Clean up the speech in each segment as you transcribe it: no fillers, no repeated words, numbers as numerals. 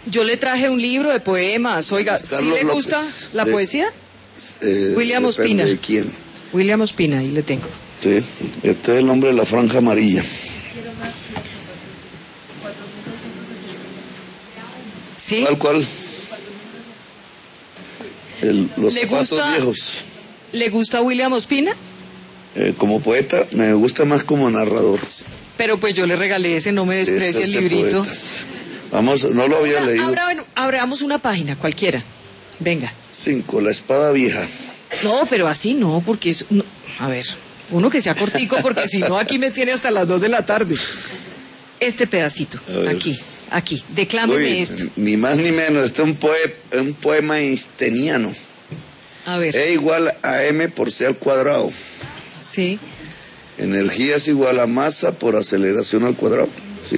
Yo le traje un libro de poemas. Oiga, ¿sí le gusta la poesía? William Ospina. ¿De quién? William Ospina, ahí le tengo. Sí, este es el hombre de la franja amarilla. ¿Sí? ¿Cuál? Los zapatos viejos. ¿Le gusta William Ospina? Como poeta, me gusta más como narrador. Pero pues yo le regalé ese, no me desprecie el librito. Poetas. Vamos, no lo había leído. Abramos una página, cualquiera. Venga. 5, la espada vieja. No, pero así no, porque es... No, a ver, uno que sea cortico, porque si no aquí me tiene hasta las 2 de la tarde. Este pedacito, aquí, declámeme esto. Ni más ni menos, este es un poema einsteiniano. A ver. E igual a m por c al cuadrado. Sí. Energía es igual a masa por aceleración al cuadrado. Sí.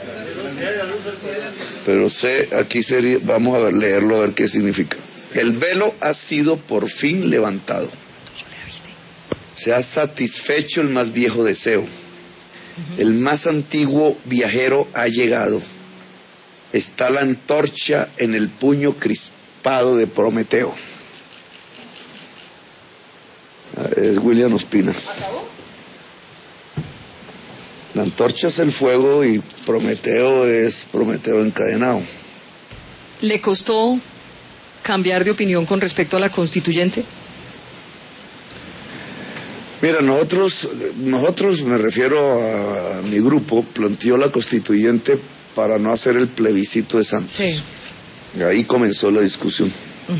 Pero C, aquí sería, vamos a leerlo a ver qué significa. El velo ha sido por fin levantado. Se ha satisfecho el más viejo deseo. El más antiguo viajero ha llegado. Está la antorcha en el puño crispado de Prometeo. Es William Ospina. ¿Acabó? La antorcha es el fuego y Prometeo es Prometeo encadenado. ¿Le costó cambiar de opinión con respecto a la constituyente? Mira, nosotros, me refiero a mi grupo, planteó la constituyente para no hacer el plebiscito de Santos. Sí. Ahí comenzó la discusión.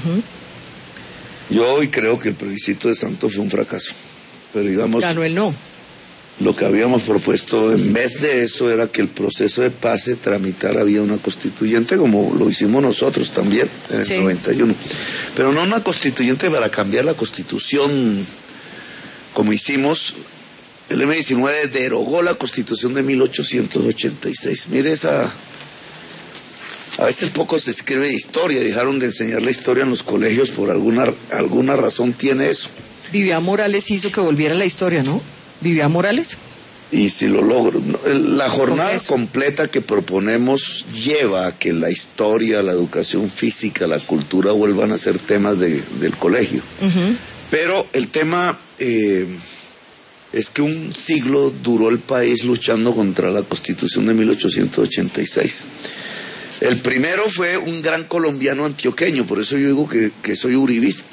Yo hoy creo que el plebiscito de Santos fue un fracaso. Pero digamos... Ganó el no. Lo que habíamos propuesto en vez de eso era que el proceso de paz se tramitara vía una constituyente, como lo hicimos nosotros también en el 91. Pero no una constituyente para cambiar la constitución como hicimos. El M-19 derogó la constitución de 1886. Mire esa... A veces poco se escribe de historia, dejaron de enseñar la historia en los colegios, por alguna razón tiene eso. Vivian Morales hizo que volviera la historia, ¿no? ¿Vivian Morales? Y si lo logro, la jornada completa que proponemos lleva a que la historia, la educación física, la cultura vuelvan a ser temas del colegio. Pero el tema es que un siglo duró el país luchando contra la Constitución de 1886. El primero fue un gran colombiano antioqueño, por eso yo digo que soy uribista.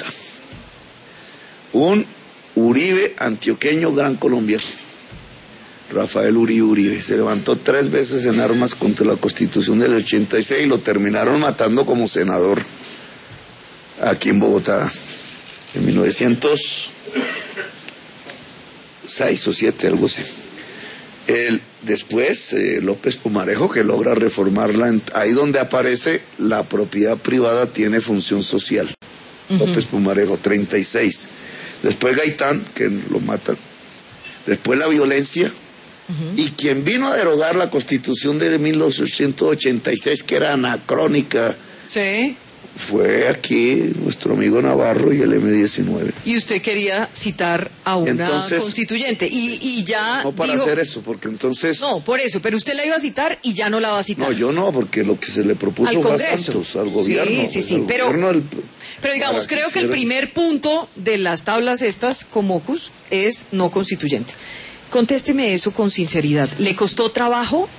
Un Uribe antioqueño gran colombiano. Rafael Uribe se levantó 3 veces en armas contra la Constitución del 86 y lo terminaron matando como senador aquí en Bogotá en 1906 o 7, algo así. Después López Pumarejo, que logra reformarla, ahí donde aparece la propiedad privada tiene función social. López Pumarejo, 36. Después Gaitán, que lo matan. Después la violencia. Y quien vino a derogar la Constitución de 1886, que era anacrónica, fue aquí nuestro amigo Navarro y el M-19. Y usted quería citar a una constituyente y ya no para hacer eso, porque entonces... No, por eso, pero usted la iba a citar y ya no la va a citar. No, yo no, porque lo que se le propuso fue a Santos, al gobierno. Sí, pero digamos, creo que el primer punto de las tablas estas, Comocus, es no constituyente. Contésteme eso con sinceridad. ¿Le costó trabajo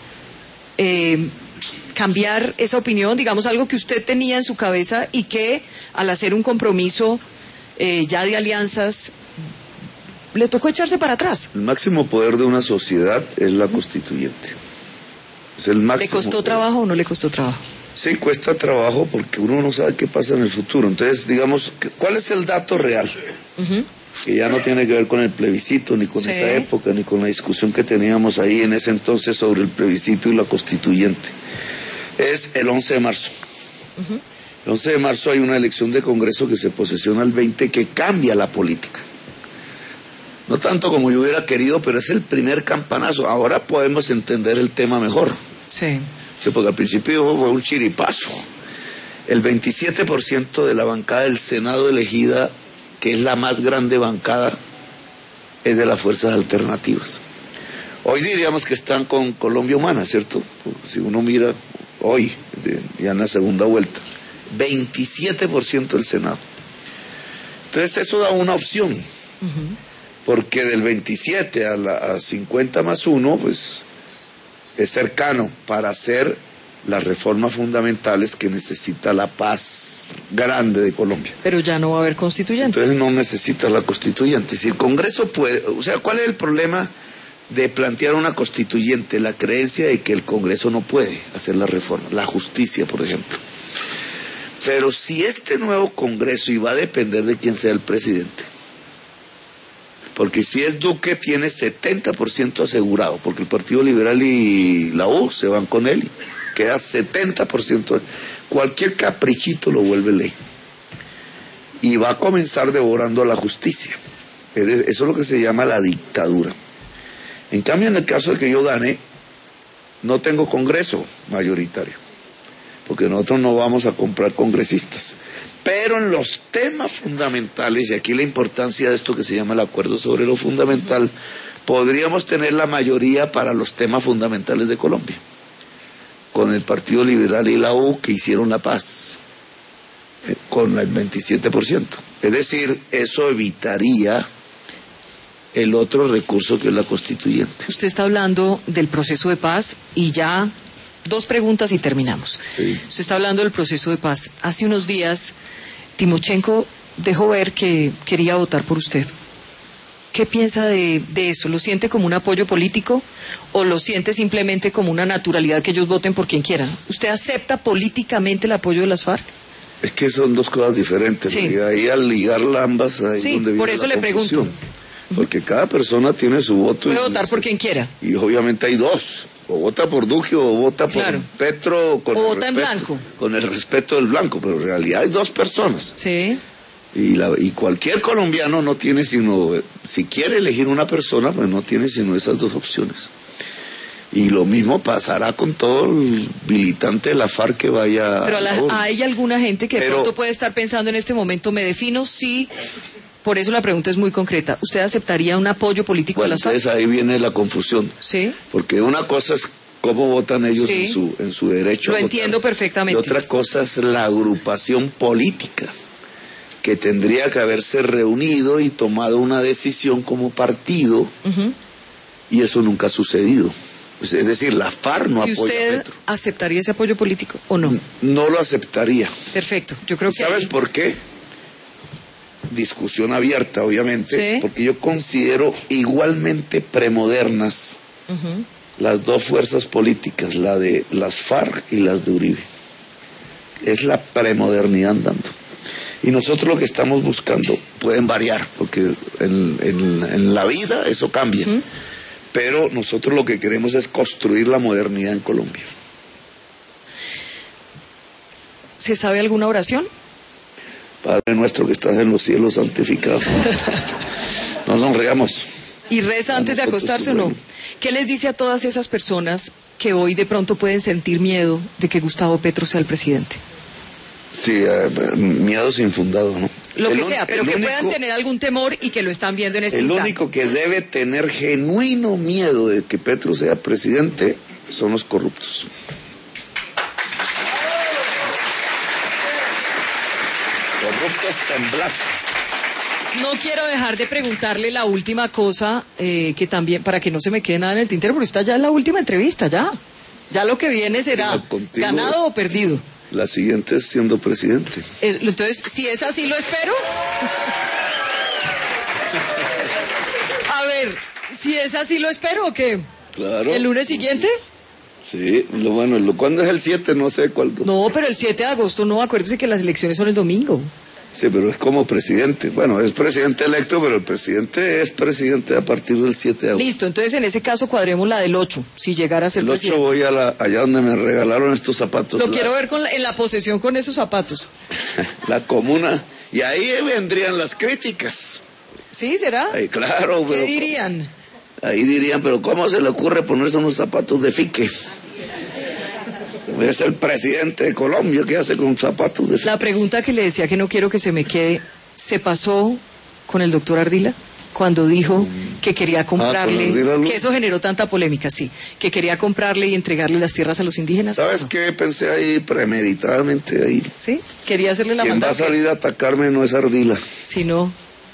cambiar esa opinión, digamos, algo que usted tenía en su cabeza y que al hacer un compromiso ya de alianzas le tocó echarse para atrás? El máximo poder de una sociedad es la constituyente. Es el máximo. ¿Le costó trabajo o no le costó trabajo? Sí, cuesta trabajo porque uno no sabe qué pasa en el futuro. Entonces, digamos, ¿cuál es el dato real? Que ya no tiene que ver con el plebiscito, ni con esa época, ni con la discusión que teníamos ahí en ese entonces sobre el plebiscito y la constituyente. Es el 11 de marzo. El 11 de marzo hay una elección de Congreso que se posesiona el 20 que cambia la política. No tanto como yo hubiera querido, pero es el primer campanazo. Ahora podemos entender el tema mejor. Sí, porque al principio fue un chiripazo. El 27% de la bancada del Senado elegida, que es la más grande bancada, es de las fuerzas alternativas. Hoy diríamos que están con Colombia Humana, ¿cierto? Si uno mira hoy, ya en la segunda vuelta, 27% del Senado. Entonces eso da una opción, porque del 27 a 50 más 1, pues es cercano para hacer las reformas fundamentales que necesita la paz grande de Colombia. Pero ya no va a haber constituyente. Entonces no necesita la constituyente. Si el Congreso puede, o sea, ¿cuál es el problema de plantear una constituyente? La creencia de que el Congreso no puede hacer la reforma, la justicia, por ejemplo. Pero si este nuevo Congreso, y va a depender de quién sea el presidente, porque si es Duque tiene 70% asegurado, porque el Partido Liberal y la U se van con él, queda 70%, cualquier caprichito lo vuelve ley. Y va a comenzar devorando la justicia. Eso es lo que se llama la dictadura. En cambio, en el caso de que yo gane, no tengo Congreso mayoritario, porque nosotros no vamos a comprar congresistas. Pero en los temas fundamentales, y aquí la importancia de esto que se llama el acuerdo sobre lo fundamental, podríamos tener la mayoría para los temas fundamentales de Colombia, con el Partido Liberal y la U, que hicieron la paz, con el 27%. Es decir, eso evitaría el otro recurso que es la constituyente. Usted está hablando del proceso de paz y ya 2 preguntas y terminamos. Sí. Usted está hablando del proceso de paz. Hace unos días Timochenko dejó ver que quería votar por usted. ¿Qué piensa de eso? ¿Lo siente como un apoyo político o lo siente simplemente como una naturalidad que ellos voten por quien quieran? ¿Usted acepta políticamente el apoyo de las FARC? Es que son dos cosas diferentes. Sí. Y ahí al ligarla ambas, ahí Sí, donde viene por eso la le confusión. pregunto. Porque cada persona tiene su voto. Puede votar por quien quiera. Y obviamente hay dos. O vota por Duque o vota por Claro. Petro. O vota en blanco. Con el respeto del blanco. Pero en realidad hay dos personas. Sí. Y cualquier colombiano no tiene sino, si quiere elegir una persona, pues no tiene sino esas dos opciones. Y lo mismo pasará con todo el militante de la FARC que vaya. Pero hay alguna gente que de pronto puede estar pensando en este momento, me defino, sí. Por eso la pregunta es muy concreta. ¿Usted aceptaría un apoyo político de las FARC? Entonces ahí viene la confusión. Sí. Porque una cosa es cómo votan ellos Sí. en su derecho a votar. Lo entiendo perfectamente. Y otra cosa es la agrupación política, que tendría que haberse reunido y tomado una decisión como partido, y eso nunca ha sucedido. Pues, es decir, la FARC no apoya a ¿Y usted Petro. aceptaría ese apoyo político o no? No lo aceptaría. Perfecto, yo creo que... ¿Sabes por qué? Discusión abierta, obviamente, Sí. porque yo considero igualmente premodernas las dos fuerzas políticas, la de las FARC y las de Uribe. Es la premodernidad andando. Y nosotros lo que estamos buscando, pueden variar, porque en la vida eso cambia, pero nosotros lo que queremos es construir la modernidad en Colombia. ¿Se sabe alguna oración? Padre nuestro que estás en los cielos, santificado. No sonreamos. ¿Y reza antes de acostarse o no? ¿Qué les dice a todas esas personas que hoy de pronto pueden sentir miedo de que Gustavo Petro sea el presidente? Sí, miedos infundados, ¿no? Lo que sea, pero que puedan tener algún temor y que lo están viendo en este instante. El único que debe tener genuino miedo de que Petro sea presidente son los corruptos. Corruptos temblar. No quiero dejar de preguntarle la última cosa, que también, para que no se me quede nada en el tintero, porque esta ya es la última entrevista, ya. Ya lo que viene será ganado o perdido. La siguiente es siendo presidente. Entonces, si es así, ¿lo espero? A ver, si es así, ¿lo espero o qué? Claro. ¿El lunes siguiente? Sí, ¿cuándo es el 7? No sé cuál. No, pero el 7 de agosto no, acuérdese que las elecciones son el domingo. Sí, pero es como presidente. Bueno, es presidente electo, pero el presidente es presidente a partir del 7 de agosto. Listo, entonces en ese caso cuadremos la del 8, si llegara a ser presidente. El 8 voy allá donde me regalaron estos zapatos. Lo quiero ver en la posesión con esos zapatos. La comuna. Y ahí vendrían las críticas. ¿Sí, será? Ahí, claro. ¿Qué dirían? Ahí dirían, pero ¿cómo se le ocurre ponerse unos zapatos de fique? Es el presidente de Colombia, ¿qué hace con zapatos de fique? La pregunta que le decía que no quiero que se me quede, ¿se pasó con el doctor Ardila? cuando dijo que quería comprarle, que eso generó tanta polémica, sí, que quería comprarle y entregarle las tierras a los indígenas. ¿Sabes qué? Pensé ahí premeditadamente ahí. Sí, quería hacerle la maldad. Quien va a salir a atacarme no es Ardila. Si no...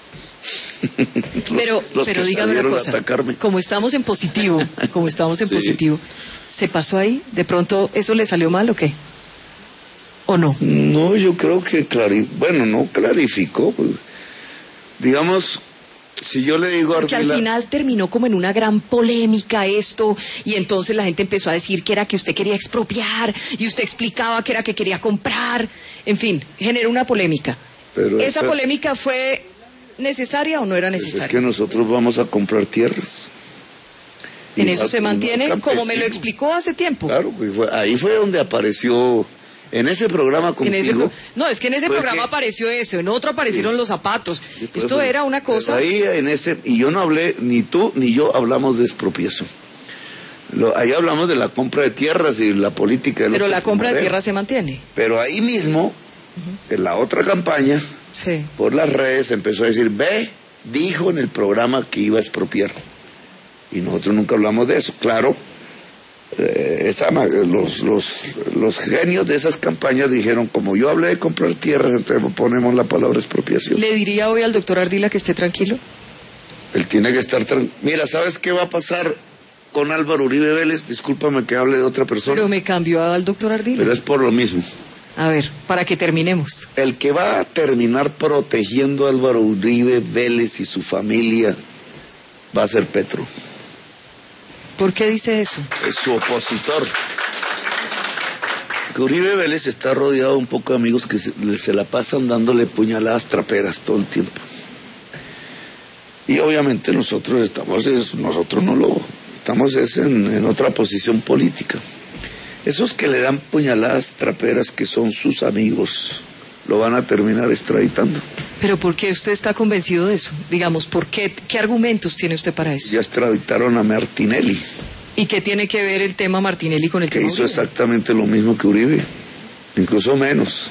pero dígame una cosa, como estamos en positivo, positivo, ¿se pasó ahí? ¿De pronto eso le salió mal o qué? ¿O no? No, yo creo que no clarificó, pues, digamos, si yo le digo a Ardila... Que al final terminó como en una gran polémica esto, y entonces la gente empezó a decir que era que usted quería expropiar, y usted explicaba que era que quería comprar, en fin, generó una polémica. Pero ¿esa polémica fue necesaria o no era necesaria? Es que nosotros vamos a comprar tierras. ¿En eso se mantiene? Como me lo explicó hace tiempo. Claro, ahí fue donde apareció... En ese programa contigo... No, es que en ese programa apareció eso, en otro aparecieron los zapatos. Esto era una cosa... Ahí y yo no hablé, ni tú ni yo hablamos de expropiación. Ahí hablamos de la compra de tierras y la política... Pero la compra de tierras se mantiene. Pero ahí mismo, en la otra campaña, por las redes empezó a decir, dijo en el programa que iba a expropiar. Y nosotros nunca hablamos de eso, claro. Los genios de esas campañas dijeron, como yo hablé de comprar tierras, entonces ponemos la palabra expropiación. ¿Le diría hoy al doctor Ardila que esté tranquilo? Él tiene que estar tranquilo. Mira, ¿sabes qué va a pasar con Álvaro Uribe Vélez? Discúlpame que hable de otra persona. Pero me cambió al doctor Ardila. Pero es por lo mismo. A ver, para que terminemos. El que va a terminar protegiendo a Álvaro Uribe Vélez y su familia va a ser Petro. ¿Por qué dice eso? Es su opositor. Que Uribe Vélez está rodeado un poco de amigos que se la pasan dándole puñaladas traperas todo el tiempo. Y obviamente nosotros estamos en otra posición política. Esos que le dan puñaladas traperas, que son sus amigos, lo van a terminar extraditando. ¿Pero por qué usted está convencido de eso? Digamos, ¿qué argumentos tiene usted para eso? Ya extraditaron a Martinelli. ¿Y qué tiene que ver el tema Martinelli con el tema Uribe? Que hizo Uribe? Exactamente lo mismo que Uribe, incluso menos.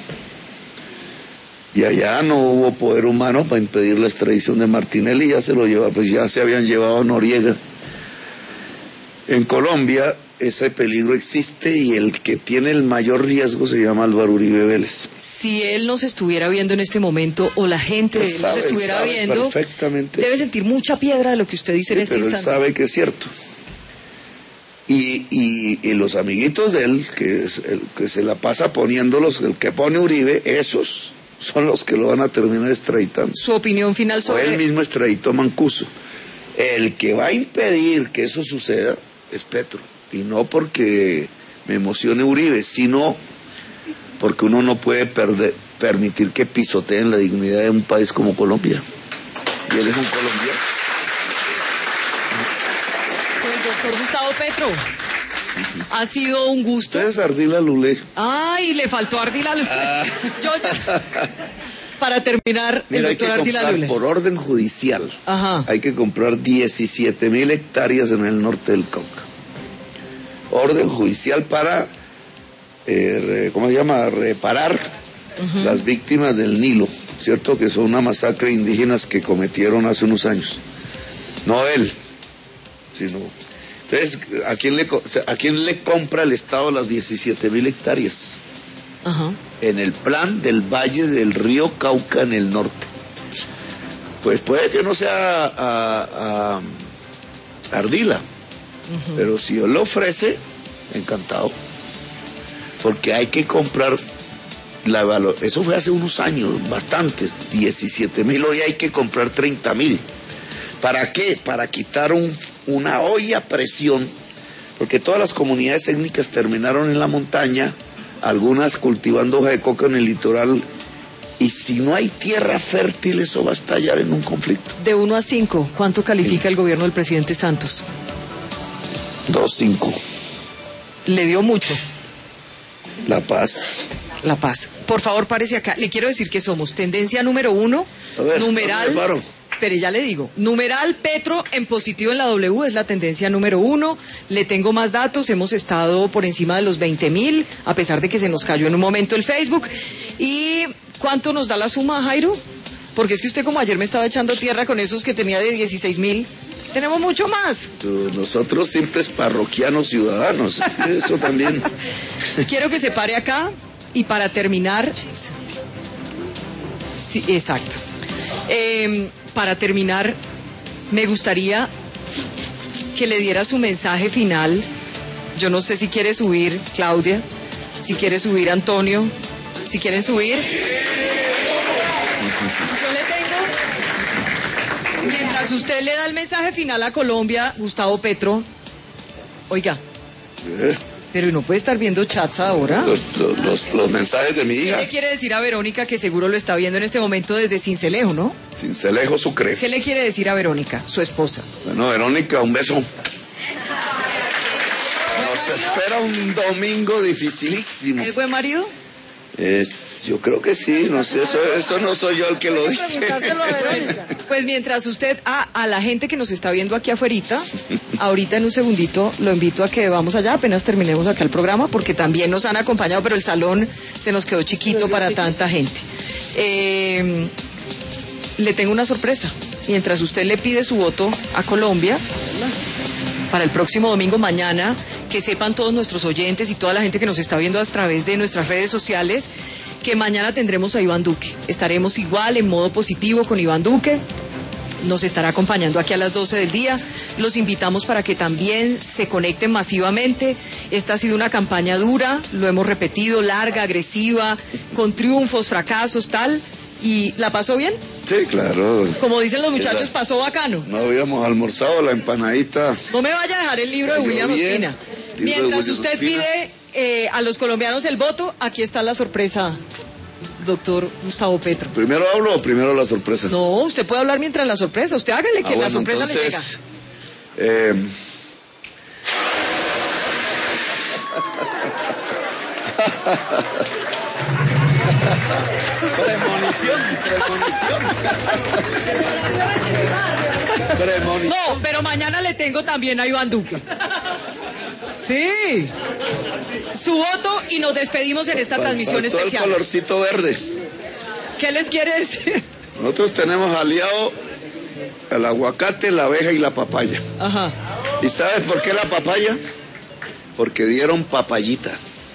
Y allá no hubo poder humano para impedir la extradición de Martinelli, ya se lo lleva, pues ya se habían llevado a Noriega. En Colombia ese peligro existe y el que tiene el mayor riesgo se llama Álvaro Uribe Vélez. Si él nos estuviera viendo en este momento, o la gente de él nos estuviera viendo, perfectamente. Debe sentir mucha piedra de lo que usted dice en este instante. Pero él sabe que es cierto. Y los amiguitos de él, que se la pasa poniéndolos, el que pone Uribe, esos son los que lo van a terminar extraditando. Su opinión final sobre... O él mismo extraditó a Mancuso. El que va a impedir que eso suceda es Petro. Y no porque me emocione Uribe, sino porque uno no puede permitir que pisoteen la dignidad de un país como Colombia. Y él es un colombiano. Pues doctor Gustavo Petro, ha sido un gusto. Usted es Ardila Lulé. Ay, le faltó Ardila Lulé. Para terminar, mira, el doctor Ardila Lulé. Por orden judicial, hay que comprar 17,000 hectáreas en el norte del Cauca. Orden judicial para, reparar las víctimas del Nilo, ¿cierto? Que son una masacre de indígenas que cometieron hace unos años. No él, sino... Entonces, ¿a quién le compra el Estado las 17,000 hectáreas? En el plan del Valle del Río Cauca en el norte. Pues puede que no sea a Ardila. Pero si él lo ofrece, encantado. Porque hay que comprar eso fue hace unos años, bastantes, 17,000, hoy hay que comprar 30,000. ¿Para qué? Para quitar una olla a presión, porque todas las comunidades étnicas terminaron en la montaña, algunas cultivando hoja de coca en el litoral, y si no hay tierra fértil, eso va a estallar en un conflicto. De 1 a 5, ¿cuánto califica el gobierno del presidente Santos? 2.5. Le dio mucho. La Paz. La Paz. Por favor, párese acá. Le quiero decir que somos tendencia número 1, numeral... Pero ya le digo, numeral Petro en positivo en la W es la tendencia número 1. Le tengo más datos, hemos estado por encima de los 20,000, a pesar de que se nos cayó en un momento el Facebook. ¿Y cuánto nos da la suma, Jairo? Porque es que usted como ayer me estaba echando tierra con esos que tenía de 16.000. Tenemos mucho más. Nosotros simples parroquianos ciudadanos. Eso también. Quiero que se pare acá y para terminar... Sí, exacto. Para terminar, me gustaría que le diera su mensaje final. Yo no sé si quiere subir Claudia, si quiere subir Antonio, si quieren subir. Yo le tengo, mientras usted le da el mensaje final a Colombia, Gustavo Petro, oiga, pero no puede estar viendo chats ahora. Los mensajes de mi hija. ¿Qué le quiere decir a Verónica, que seguro lo está viendo en este momento desde Sincelejo, ¿no? Sincelejo, Sucre. ¿Qué le quiere decir a Verónica, su esposa? Bueno, Verónica, un beso. Nos espera un domingo dificilísimo. ¿Es buen marido? Yo creo que sí, no sé, eso no soy yo el que lo dice. Pues mientras usted, a la gente que nos está viendo aquí afuerita, ahorita en un segundito lo invito a que vamos allá, apenas terminemos acá el programa, porque también nos han acompañado, pero el salón se nos quedó chiquito para tanta gente. Le tengo una sorpresa. Mientras usted le pide su voto a Colombia para el próximo domingo, mañana, que sepan todos nuestros oyentes y toda la gente que nos está viendo a través de nuestras redes sociales, que mañana tendremos a Iván Duque. Estaremos igual en modo positivo con Iván Duque. Nos estará acompañando aquí a las 12 del día. Los invitamos para que también se conecten masivamente. Esta ha sido una campaña dura, lo hemos repetido, larga, agresiva, con triunfos, fracasos, tal. ¿Y la pasó bien? Sí, claro. Como dicen los muchachos, pasó bacano. No habíamos almorzado la empanadita. No me vaya a dejar el libro de William Ospina. Mientras usted pide a los colombianos el voto, aquí está la sorpresa, doctor Gustavo Petro. ¿Primero hablo o primero la sorpresa? No, usted puede hablar mientras la sorpresa. Usted hágale que la sorpresa entonces, le llega. Premonición. No, pero mañana le tengo también a Iván Duque. Sí. Su voto y nos despedimos en esta transmisión especial. El colorcito verde. ¿Qué les quiere decir? Nosotros tenemos aliado el aguacate, la abeja y la papaya. Ajá. ¿Y sabes por qué la papaya? Porque dieron papayita.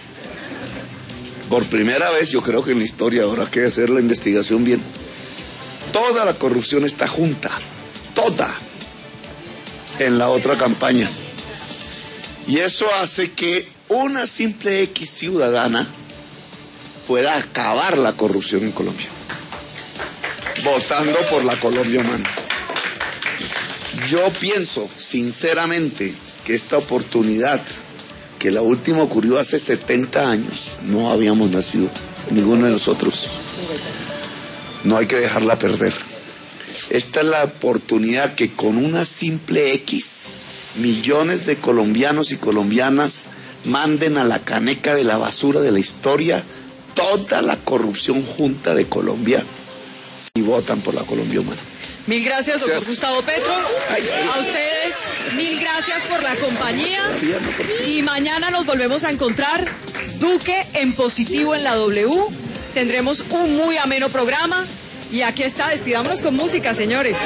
Por primera vez, yo creo que en la historia, ahora hay que hacer la investigación bien, toda la corrupción está junta, toda, en la otra campaña. Y eso hace que una simple X ciudadana pueda acabar la corrupción en Colombia, votando por la Colombia humana. Yo pienso, sinceramente, que esta oportunidad, que la última ocurrió hace 70 años, no habíamos nacido, ninguno de nosotros. No hay que dejarla perder. Esta es la oportunidad que con una simple X, millones de colombianos y colombianas manden a la caneca de la basura de la historia toda la corrupción junta de Colombia si votan por la Colombia humana. Mil gracias, doctor Gustavo Petro. A ustedes, mil gracias por la compañía. Y mañana nos volvemos a encontrar. Duque en positivo en la W. Tendremos un muy ameno programa. Y aquí está, despidámonos con música, señores.